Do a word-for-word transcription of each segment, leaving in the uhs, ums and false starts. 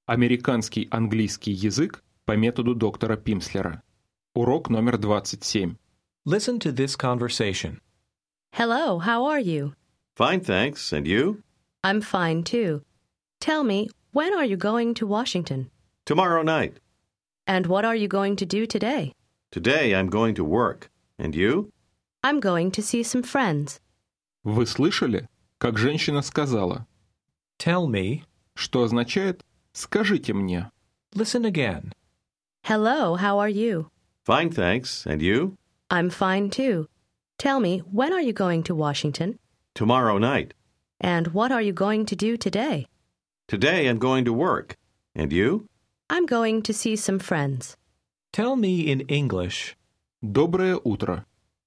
Американский английский язык по методу доктора Пимслера. Урок номер двадцать семь. Listen to this conversation. Hello, how are you? Fine, thanks. And you? I'm fine, too. Tell me, when are you going to Washington? Tomorrow night. And what are you going to do today? Today I'm going to work. And you? I'm going to see some friends. Вы слышали, как женщина сказала, Tell me. что означает «скажите мне». Listen again. Hello, how are you? Fine, thanks. And you? I'm fine, too. Tell me, when are you going to Washington? Tomorrow night. And what are you going to do today? Today I'm going to work. And you? I'm going to see some friends. Tell me in English. Доброе утро.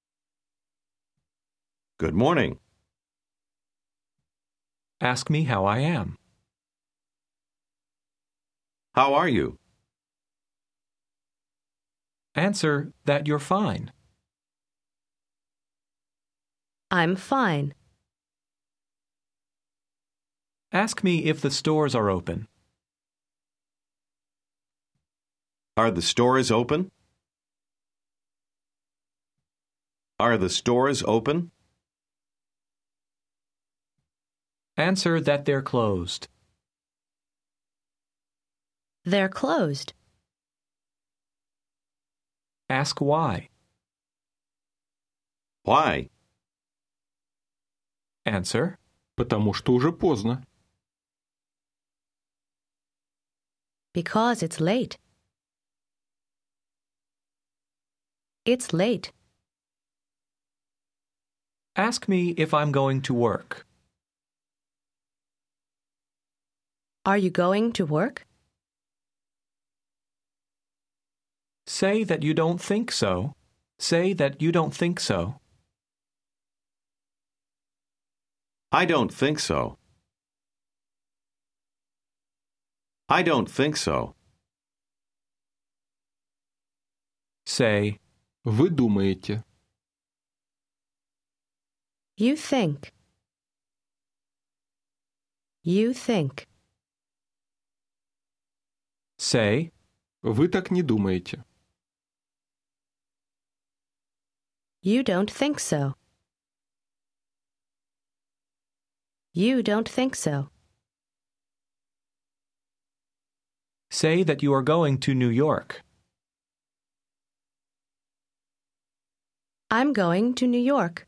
Good morning. Ask me how I am. How are you? Answer that you're fine. I'm fine. Ask me if the stores are open. Are the stores open? Are the stores open? Answer that they're closed. They're closed. Ask why. Why? Answer. Потому что уже поздно. Because it's late. It's late. Ask me if I'm going to work. Are you going to work? Say that you don't think so. Say that you don't think so. I don't think so. I don't think so. Say, Вы думаете. You think. You think. say, Вы так не думаете. You don't think so. You don't think so. say that you are going to New York. I'm going to New York.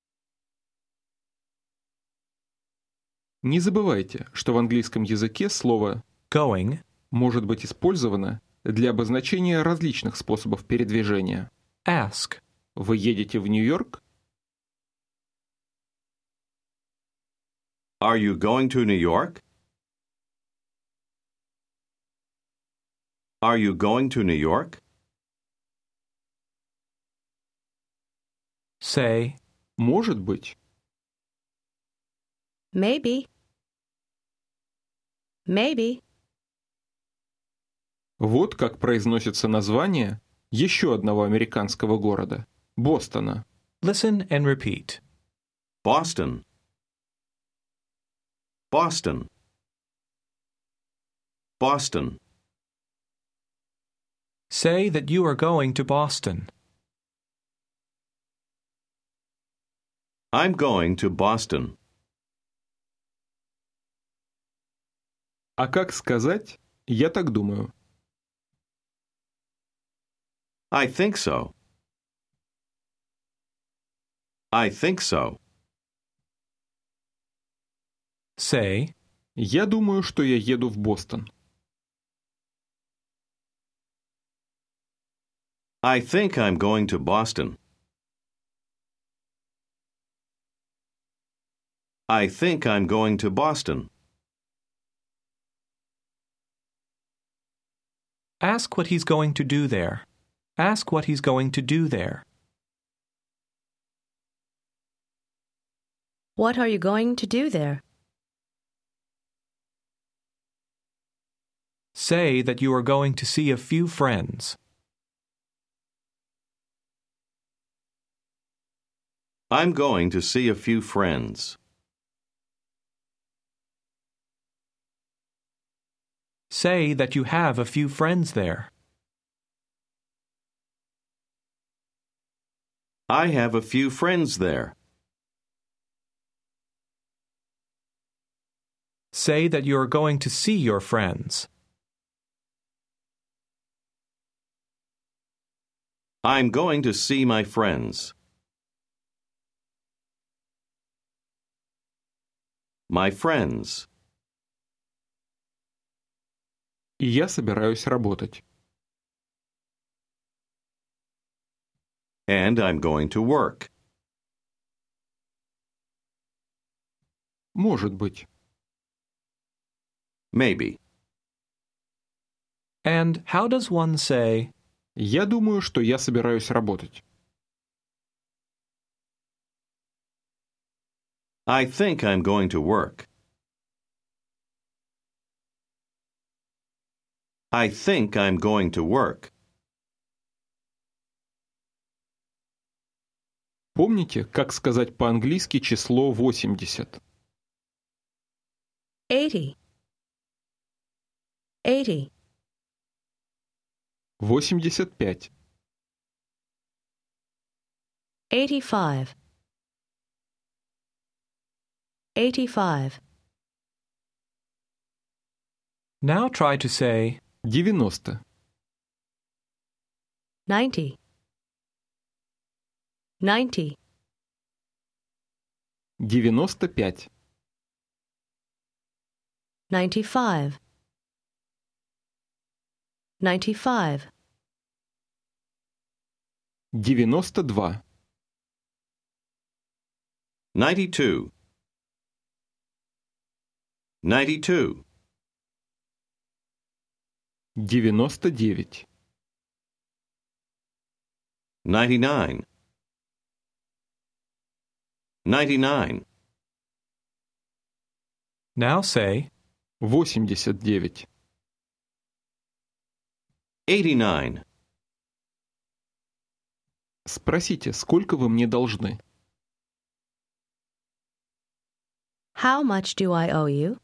Не забывайте, что в английском языке слово Going, может быть использовано для обозначения различных способов передвижения. ask, Вы едете в Нью-Йорк? Are you going to New York? Are you going to New York? say, Может быть. Maybe. Maybe. Вот как произносится название еще одного американского города – Бостона. listen and repeat. Boston. Boston. Boston. Say that you are going to Boston. I'm going to Boston. А как сказать «я так думаю»? I think so. I think so. Say, Я думаю, что я еду в Бостон. I think I'm going to Boston. I think I'm going to Boston. ask what he's going to do there. Ask what he's going to do there. What are you going to do there? Say that you are going to see a few friends. I'm going to see a few friends. Say that you have a few friends there. I have a few friends there. Say that you are going to see your friends. I'm going to see my friends. My friends. И я собираюсь работать. And I'm going to work. Может быть. Maybe. And how does one say, Я думаю, что я собираюсь работать. I think I'm going to work. I think I'm going to work. Помните, как сказать по-английски число восемьдесят? Eighty. Eighty. восемьдесят пять. Eighty-five. Eighty-five. now try to say, девяносто. Ninety. Ninety. девяносто пять. Ninety-five. Ninety-five. девяносто два. Ninety-two. Ninety-two. девяносто девять. Ninety-nine. Ninety-nine. now say, восемьдесят девять. Eighty-nine. Спросите, сколько вы мне должны? How much do I owe you?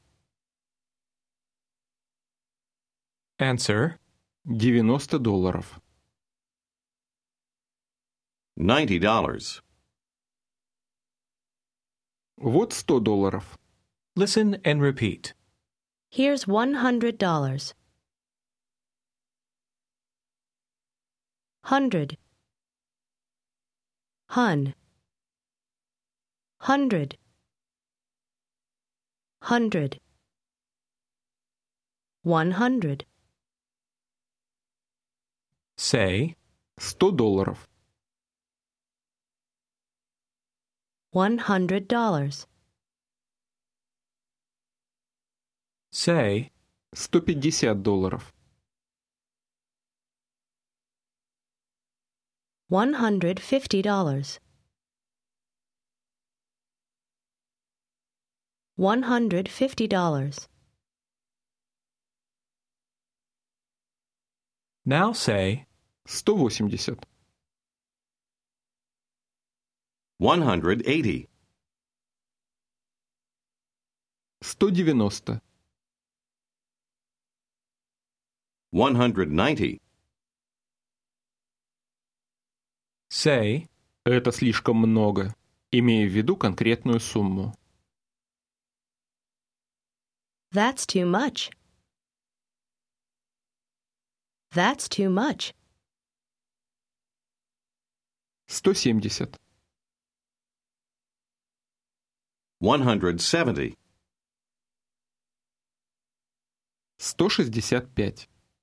answer, девяносто долларов. Ninety dollars. Вот сто долларов. listen and repeat. Here's one hundred dollars. Hundred. Hun. Hundred. Hundred. One hundred. Say, сто долларов. One hundred dollars. say, сто пятьдесят долларов. One hundred fifty dollars. One hundred fifty dollars. now say, сто восемьдесят. One hundred eighty. сто девяносто. One hundred ninety. say, Это слишком много, имея в виду конкретную сумму. That's too much. That's too much. сто семьдесят. One hundred seventy. сто шестьдесят пять.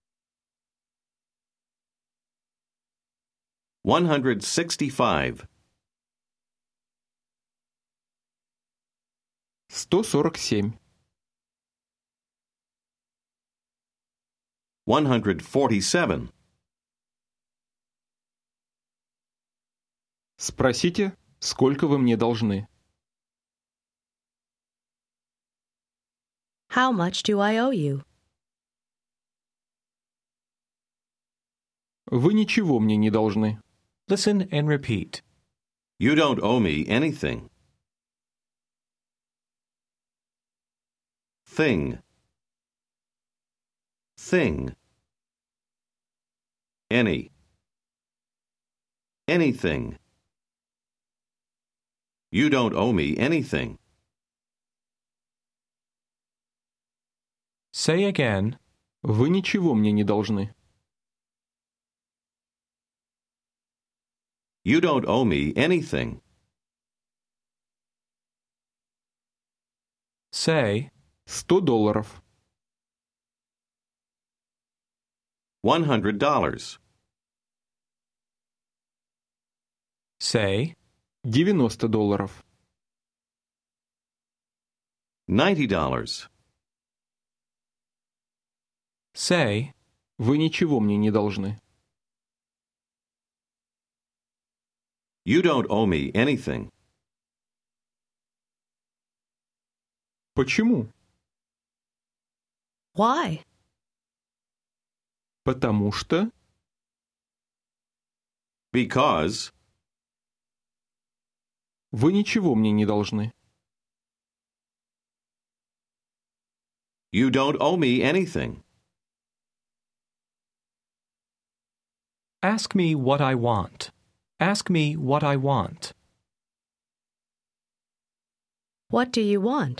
One hundred sixty-five. сто сорок семь. One hundred forty-seven. Спросите, сколько вы мне должны? How much do I owe you? Вы ничего мне не должны. listen and repeat. You don't owe me anything. Thing. Thing. Any. Anything. You don't owe me anything. Say again. Вы ничего мне не должны. You don't owe me anything. Say, Сто долларов. One hundred dollars. say, девяносто долларов. Ninety dollars. say, Вы ничего мне не должны. You don't owe me anything. Почему? Why? Потому что... Because Вы ничего мне не должны. you don't owe me anything. ask me what I want. Ask me what I want. What do you want?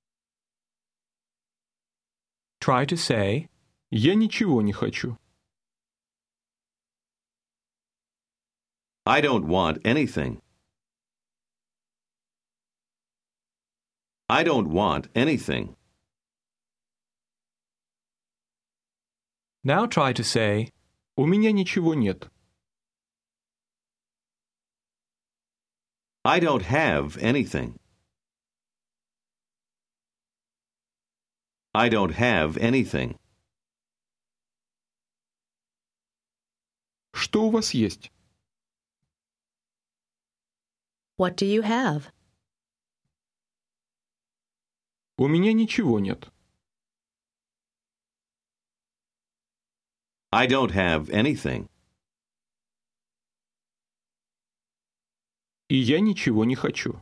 Try to say, Я ничего не хочу. I don't want anything. I don't want anything. now try to say, У меня ничего нет. I don't have anything. I don't have anything. Что у вас есть? What do you have? У меня ничего нет. I don't have anything. И я ничего не хочу.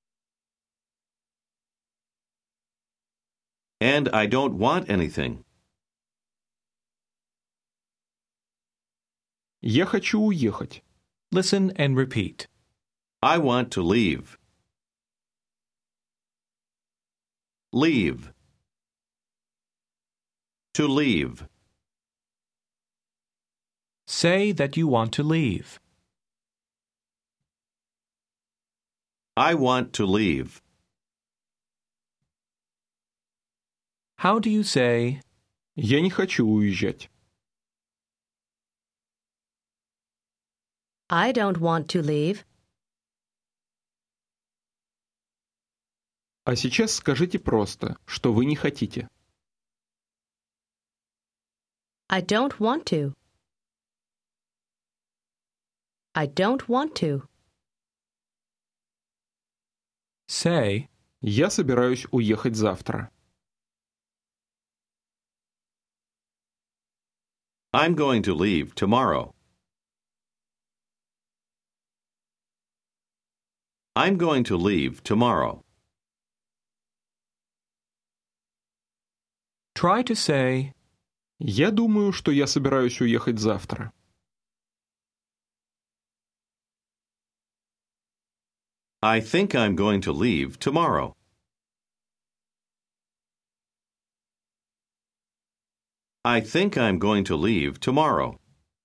And I don't want anything. Я хочу уехать. listen and repeat. I want to leave. Leave. To leave. Say that you want to leave. I want to leave. How do you say, Я не хочу уезжать. I don't want to leave. А сейчас скажите просто, что вы не хотите. I don't want to. I don't want to. say, Я собираюсь уехать завтра. I'm going to leave tomorrow. I'm going to leave tomorrow. try to say, Я думаю, что я собираюсь уехать завтра. I think I'm going to leave tomorrow. I think I'm going to leave tomorrow.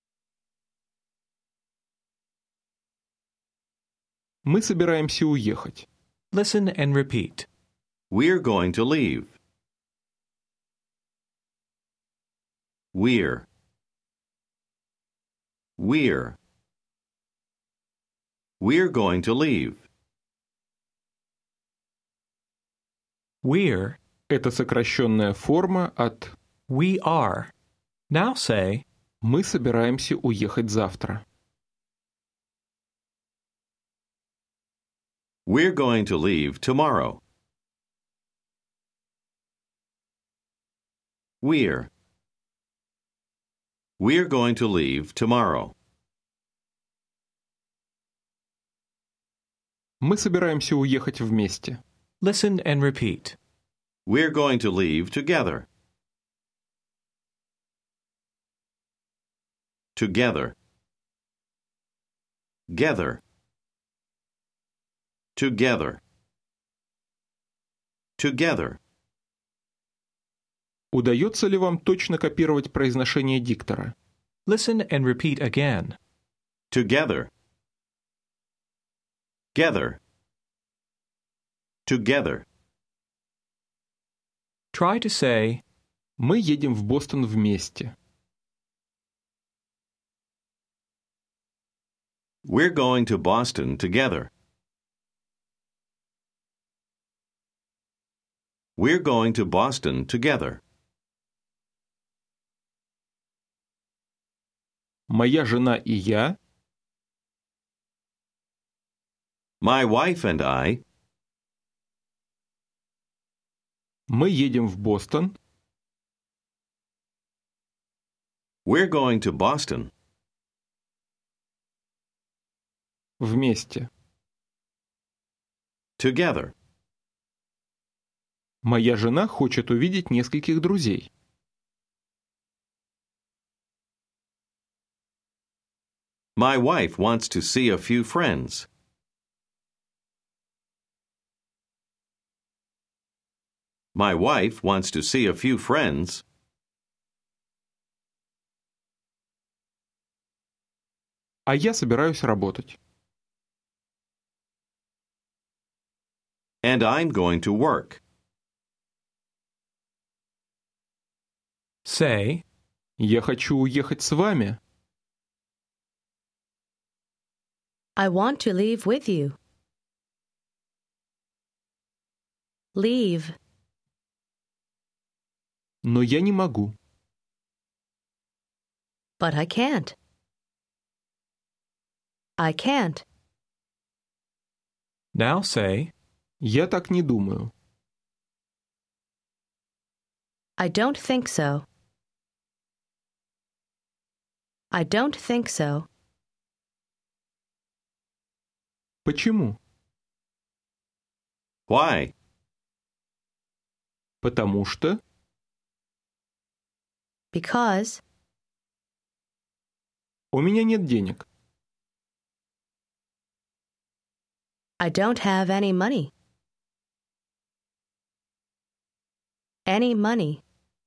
Мы собираемся уехать. listen and repeat. We're going to leave. We're. We're. We're going to leave. We're, Это сокращенная форма от we are. Now say, «Мы собираемся уехать завтра». We're going to leave tomorrow. We're. We're going to leave tomorrow. Мы собираемся уехать вместе. listen and repeat. We're going to leave together. Together. Gather. Together. Together. Удается ли вам точно копировать произношение диктора? Listen and repeat again. Together. Gather. Together. Try to say, Мы едем в Бостон вместе. We're going to Boston together. We're going to Boston together. Моя жена и я My wife and I, мы едем в Бостон we're going to Boston вместе. together. Моя жена хочет увидеть нескольких друзей. My wife wants to see a few friends. My wife wants to see a few friends. А я собираюсь работать. And I'm going to work. say, Я хочу уехать с вами. I want to leave with you. Leave. Но я не могу. But I can't. I can't. now say, Я так не думаю. I don't think so. I don't think so. Почему? Why? Потому что Because у меня нет денег. I don't have any money. Any money.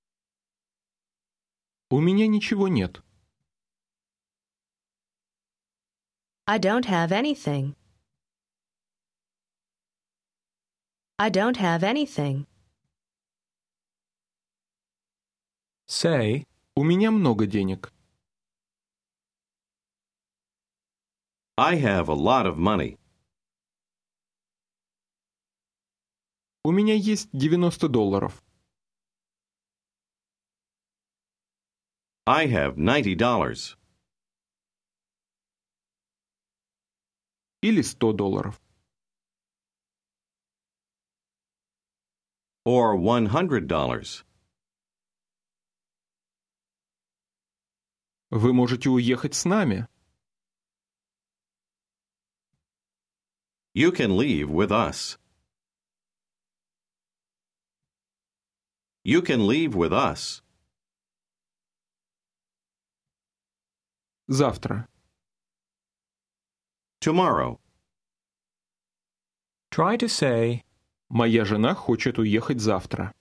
У меня ничего нет. I don't have anything. I don't have anything. say, У меня много денег. I have a lot of money. У меня есть девяносто долларов. I have ninety dollars. Или сто долларов. Or one hundred dollars. Вы можете уехать с нами. You can leave with us. You can leave with us. Завтра. Tomorrow. try to say, Моя жена хочет уехать завтра.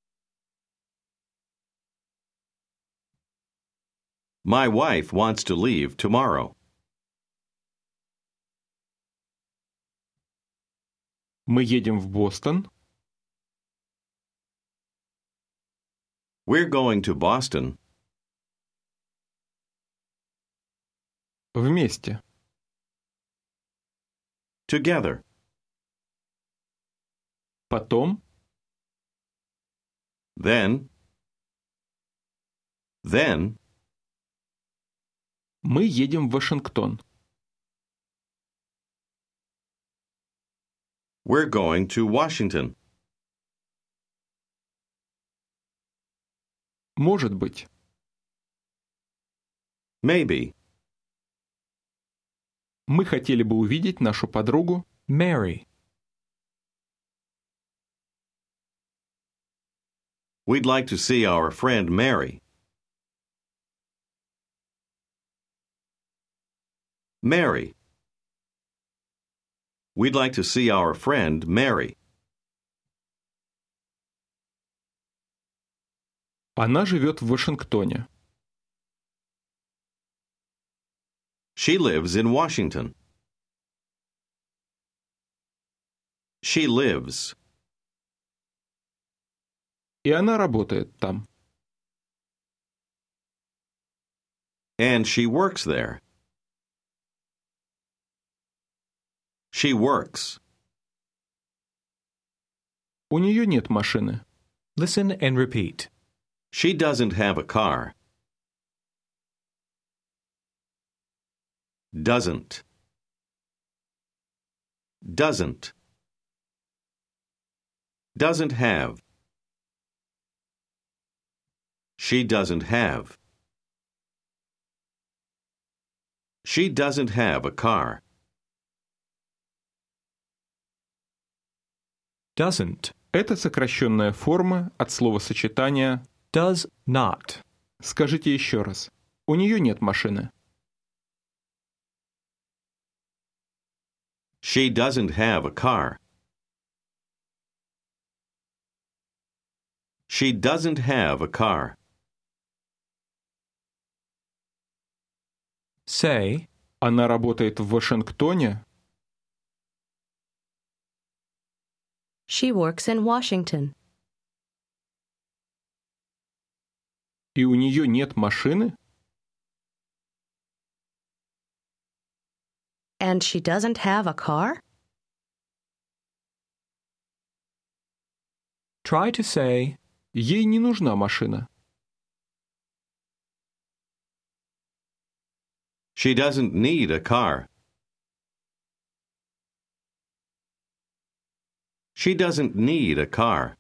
My wife wants to leave tomorrow. Мы едем в Бостон We're going to Boston вместе. together. Потом Then, then, мы едем в Вашингтон. we're going to Washington. Может быть. Maybe. Мы хотели бы увидеть нашу подругу Mary. We'd like to see our friend Mary. Mary. We'd like to see our friend Mary. Она живет в Вашингтоне. She lives in Washington. She lives. И она работает там. And she works there. She works. У нее нет машины. Listen and repeat. She doesn't have a car. Doesn't. Doesn't. Doesn't have. She doesn't have. She doesn't have a car. Doesn't. Это сокращенная форма от словосочетания Does not. «Скажите еще раз. У нее нет машины». She doesn't have a car. She doesn't have a car. Say, Она работает в Вашингтоне. She works in Washington. И у нее нет машины. And she doesn't have a car? try to say, Ей не нужна машина. She doesn't need a car. She doesn't need a car.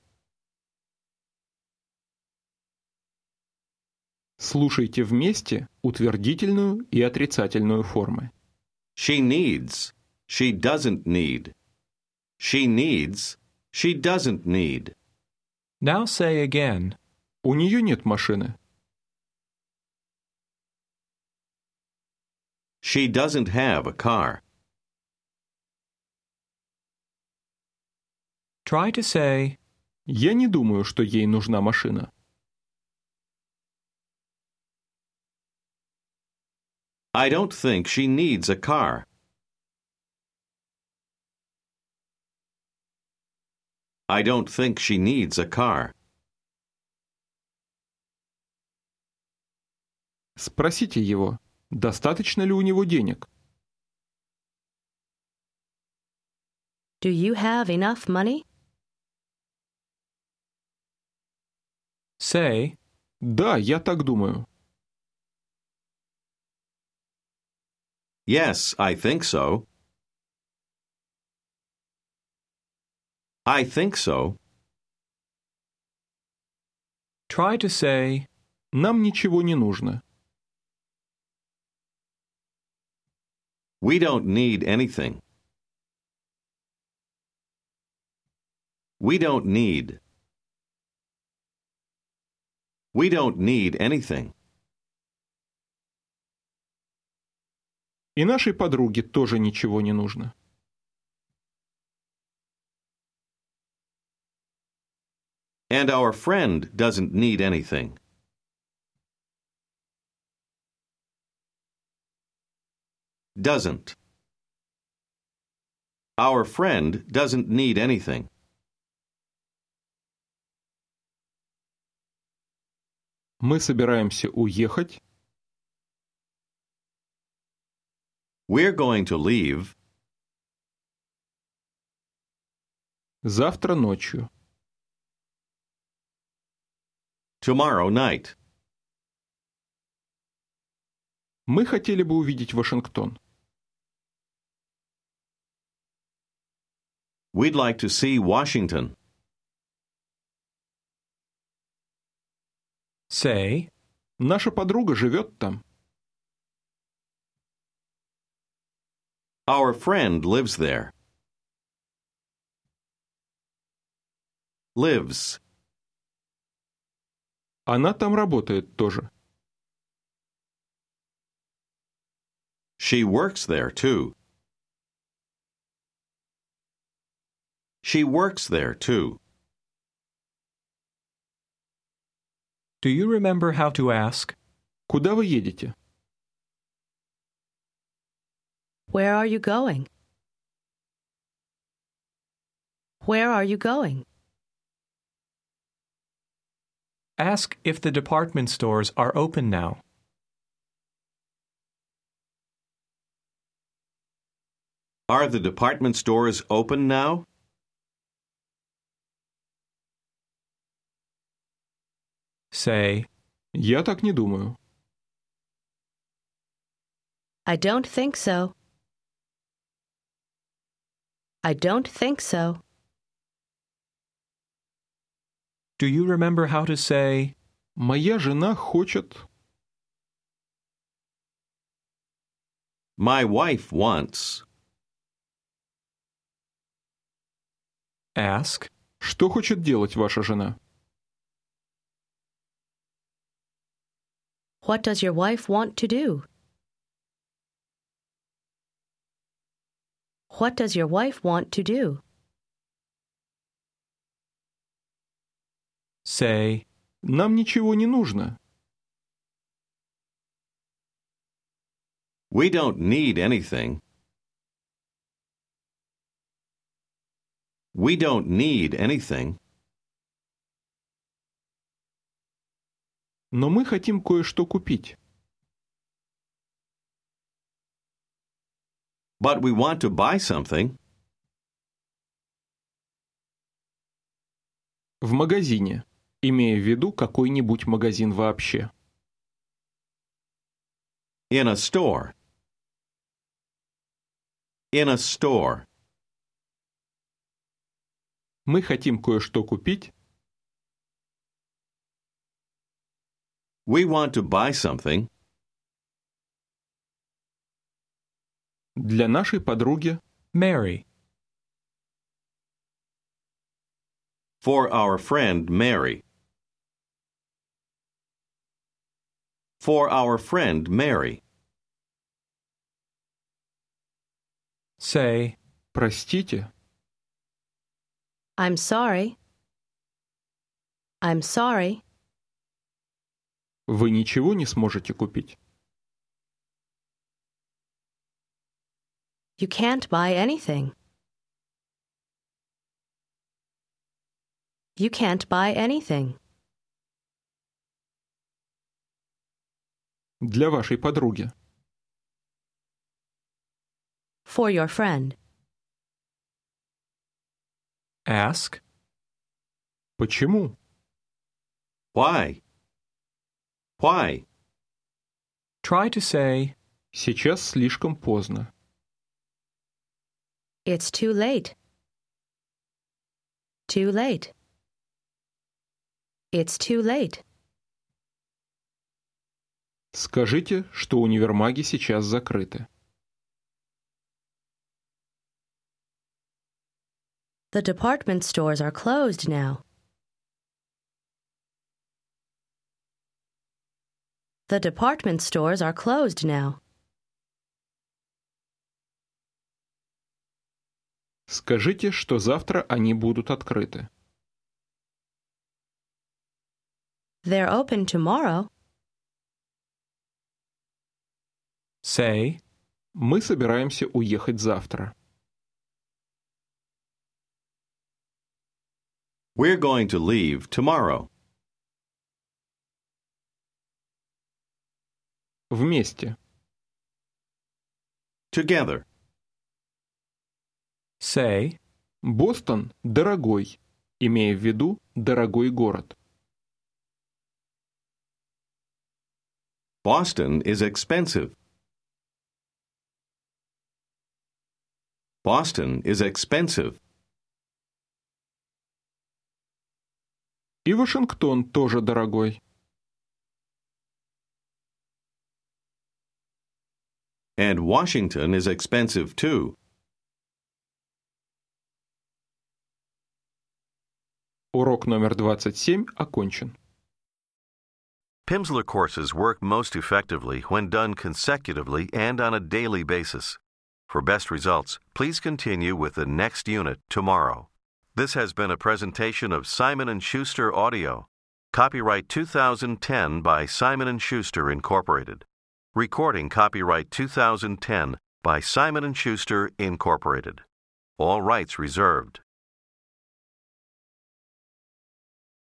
Слушайте вместе утвердительную и отрицательную формы. She needs. She doesn't need. She needs. She doesn't need. now say again, У нее нет машины. She doesn't have a car. try to say, Я не думаю, что ей нужна машина. I don't think she needs a car. I don't think she needs a car. Спросите его, достаточно ли у него денег. Do you have enough money? say, Да, я так думаю. Yes, I think so. I think so. try to say, Нам ничего не нужно. We don't need anything. We don't need. We don't need anything. И нашей подруге тоже ничего не нужно. And our friend doesn't need anything. Doesn't. Our friend doesn't need anything. Мы собираемся уехать We're going to leave завтра ночью. tomorrow night. Мы хотели бы увидеть Вашингтон. We'd like to see Washington. say, Наша подруга живет там. Our friend lives there. Lives. Она там работает тоже. She works there, too. She works there, too. Do you remember how to ask? Куда вы едете? Where are you going? Where are you going? Ask if the department stores are open now. Are the department stores open now? Say, Я так не думаю. I don't think so. I don't think so. do you remember how to say, Моя жена хочет... My wife wants. ask, Что хочет делать ваша жена? What does your wife want to do? What does your wife want to do? say, Нам ничего не нужно. We don't need anything. We don't need anything. Но мы хотим кое-что купить. But we want to buy something. В магазине, имея в виду какой-нибудь магазин вообще. In a store. In a store. Мы хотим кое-что купить We want to buy something для нашей подруги Mary. for our friend Mary. For our friend Mary. Say, «Простите». I'm sorry. I'm sorry. Вы ничего не сможете купить. You can't buy anything. You can't buy anything. Для вашей подруги. For your friend. ask, Почему? Why? Why? try to say, Сейчас слишком поздно. It's too late. Too late. It's too late. Скажите, что универмаги сейчас закрыты. The department stores are closed now. The department stores are closed now. Скажите, что завтра они будут открыты. They're open tomorrow. say, Мы собираемся уехать завтра. We're going to leave tomorrow. Вместе. Together. say, Бостон дорогой, имея в виду дорогой город. Boston is expensive. Boston is expensive. И Вашингтон тоже дорогой. And Washington is expensive too. Урок номер двадцать семь окончен. Pimsleur courses work most effectively when done consecutively and on a daily basis. For best results, please continue with the next unit tomorrow. This has been a presentation of Simon and Schuster Audio. Copyright two thousand ten by Simon and Schuster, Incorporated. Recording copyright two thousand ten by Simon and Schuster, Incorporated. All rights reserved.